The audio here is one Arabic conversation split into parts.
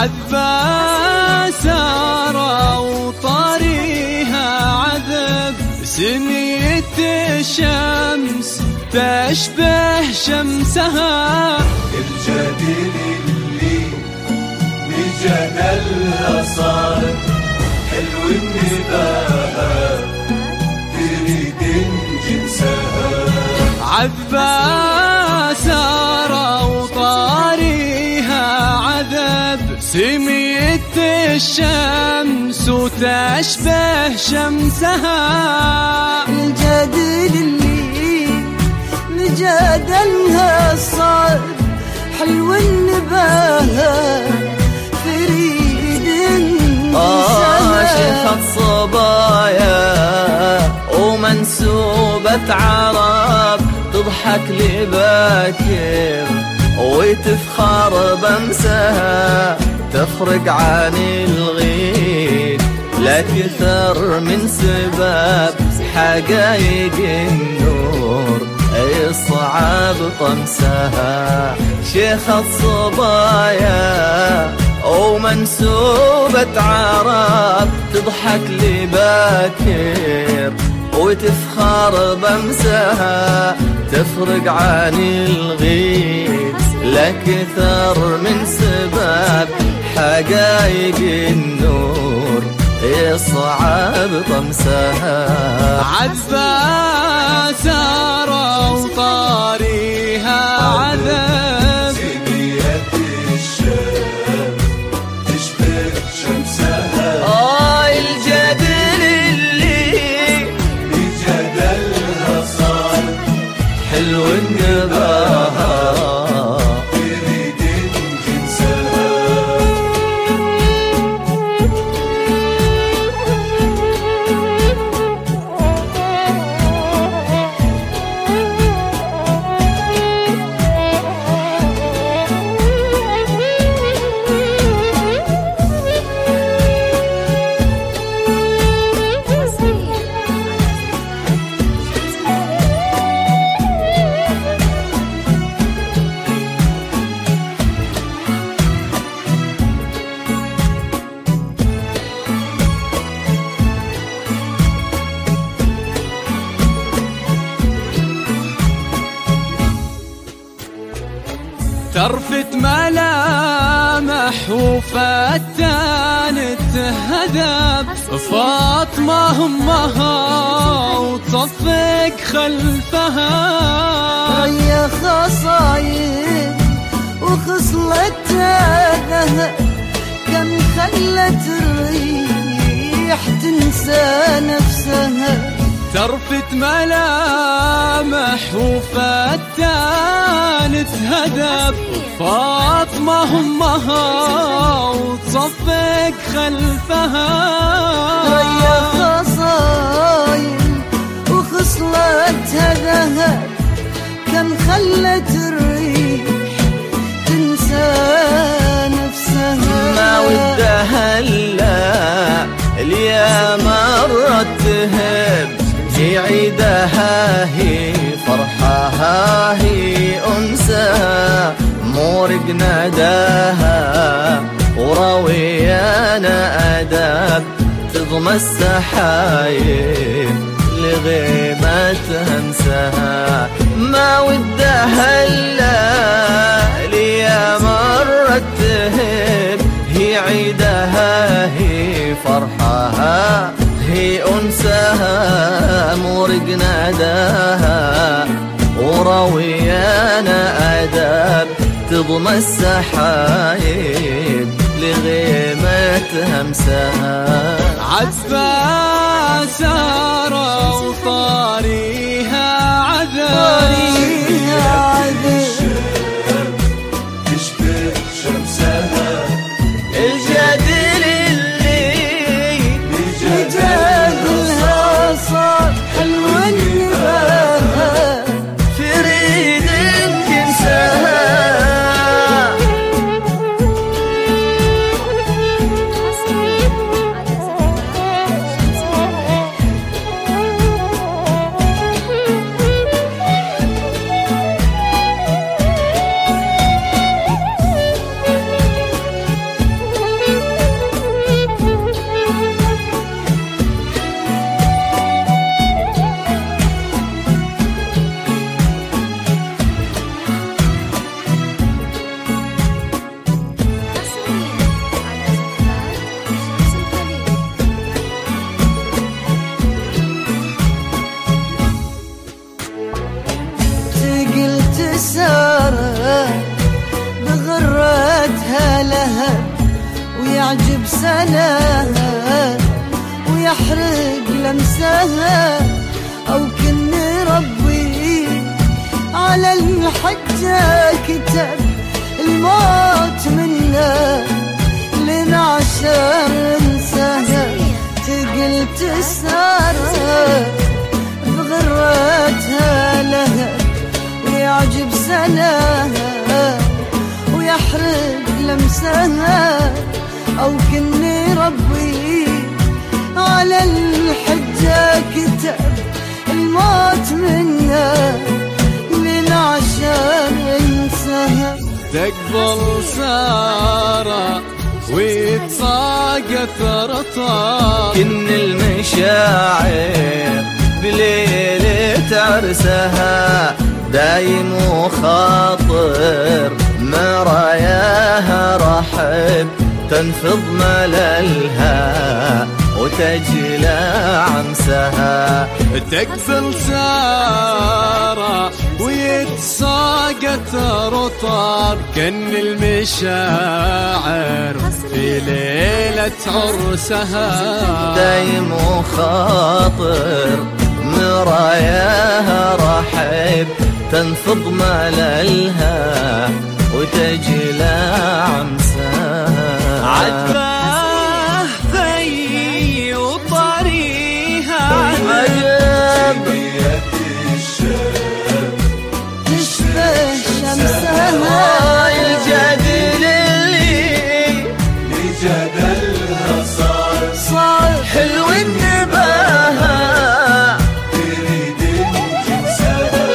عذبة سارة وطاريها عذب، سنية الشمس تشبه شمسها. الجديل اللي بجدلها صار حلو النباهة تريد جنسها. عذبة سارة وطاريها عذب، سميت الشمس وتشبه شمسها. الجديل اللي مجادلها صار حلو النباهة تريد شيخة صبايا ومنسوبة عرب، تضحك لباكر وتفخر بمسها، تفرق عن الغيد لا كثر من سباب، حقايق النور يصعب طمسها. شيخة الصبايا ومنسوبة عرب، تضحك لباكر وتفخر بمسها، تفرق عن الغيد لا كثر من سباب، حقايق النور يصعب طمسها. عذبة سارة وطاريها عذب، سنية الشمس تشبه شمسها. الجدل اللي بجدلها صار حلو النباهة تريد جنسها. ترفت ملامح وفتان تهذب، فاطمة همها وتصفق خلفها. يا خصايب وخصلتها ذهب، كم خلت الريح تنسى نفسها. ترفت ملامح وفتان تهذب، فاطمة همها وتصفق خلفها. يا خصايب وخصلتها ذهب، كم خلت الريح تنسى نفسها. ما ودها الا اليا مرت تهب، هي عيدها هي فرحها هي أنسها، مورق ناداها وراويانا أداب، تضمى السحايب لغيمتها انساها. ما ودها الا ليا مرت تهب، هي عيدها هي فرحها هي أنساها، مورق ناداها وراويانا أداب، تضمى السحايب لغيمتها امساها. عذبة سارة وطاريها عذب، تشبه شمسها. الجدل اللي بجدلها صار حلو النباهة تريد جنسها. ويعجب سناها ويحرق لمسها، أو كني ربي على الحجة كتب الموت منا لنا عشان انساها، تقل تسهرها بغرتها لها ويعجب سناها ويحرق لمسها، أو كني ربي على الحجة كتب الموت منا لنا عشان انساها. تقبل سارة ويتساقط رطاب، كن المشاعر بليلة عرسها دايم وخاطر مراياها رحب تنفض مللها وتجلى عمسها. تقبل سارة ويتساقط رطاب، كن المشاعر في ليلة عرسها دايم وخاطر مراياها رحب تنفض مللها وتجلى عمسها. عجبه في وطريها عجب تشبه شمسها الجدل اللي لجدلها صار حلو النباهة تريد جنسها.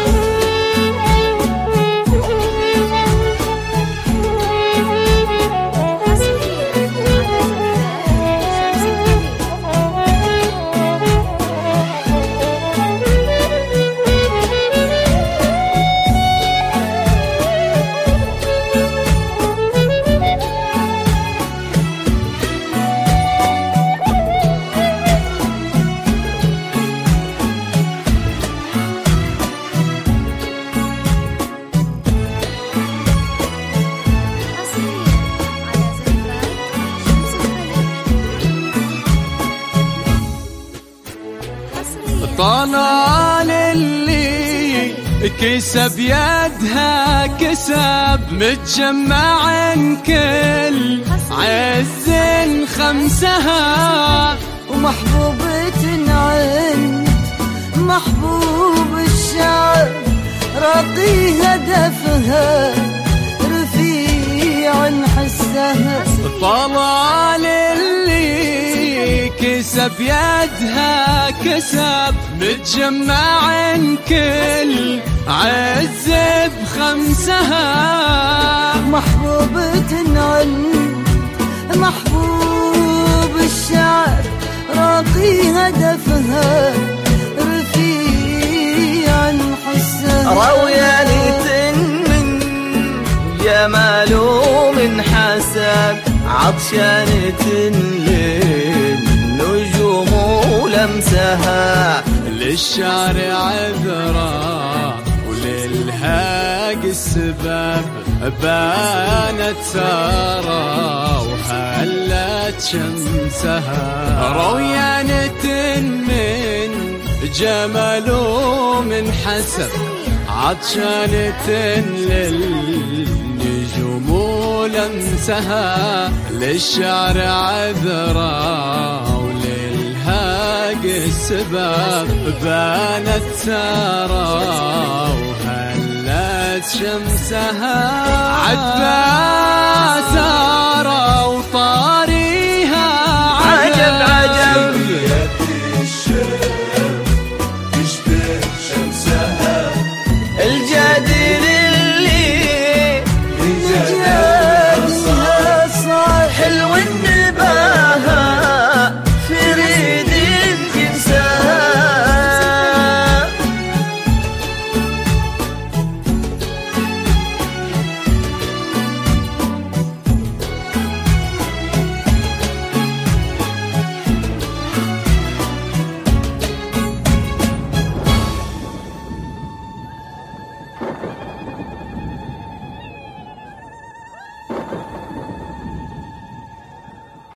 طلال اللي كسب يدها كسب متجمع كل عز خمسها، ومحبوبة عند محبوب الشعب راقي هدفها رفيع حسها. طلال اللي كسب يدها كسب متجمع كل عز بخمسها، محبوبة عند محبوب الشعب راقي هدفها رفيع حسها. رويانة من جمال ومن حسب عطشانة للنجوم ولمسها، للشارع عذرا وللهاق السبب بانت سارة وهلت شمسها. رويانة من جمال ومن حسب عطشانة للنجوم ولمسها، للشارع عذرا وللهاق السبب بانت سارة وهلت شمسها. عجبة